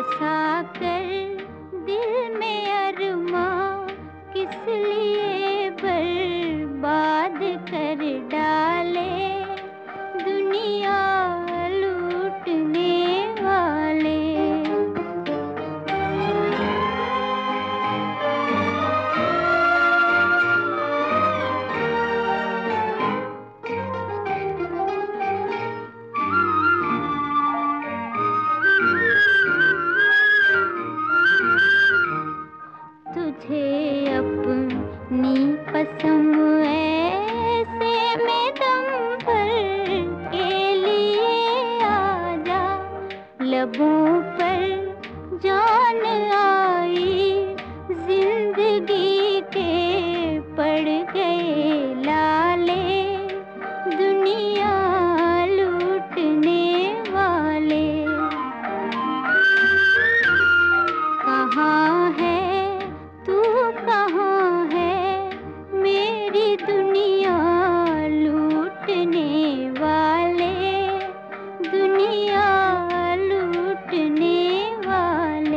बसा कर दिल में अरमां किस लिए बर्बाद कर डाले दुनिया लूटने वाले। तुझे अपनी कसम ऐसे में दम भर के लिए आजा, लबों पर जान आई जिंदगी के पड़ गए लाले दुनिया लूटने वाले। कहाँ है तू, कहाँ है मेरी दुनिया लूटने वाले दुनिया लूटने वाले।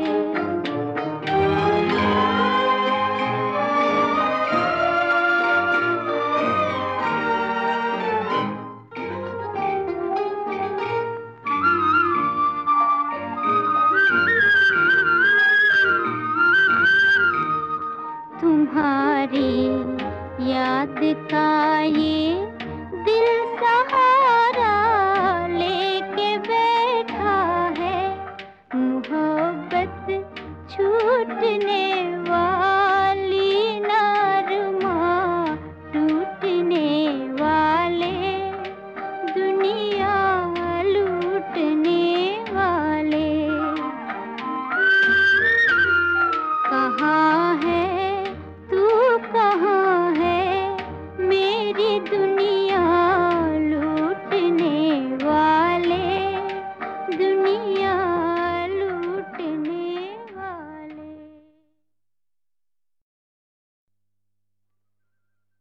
तुम्हारी याद का ये दिल सहारा लेके बैठा है, मोहब्बत छूटने वाली अरमां टूटने वाले दुनिया लूटने वाले। कहाँ है तू, कहाँ है मेरी दुनिया लूटने वाले दुनिया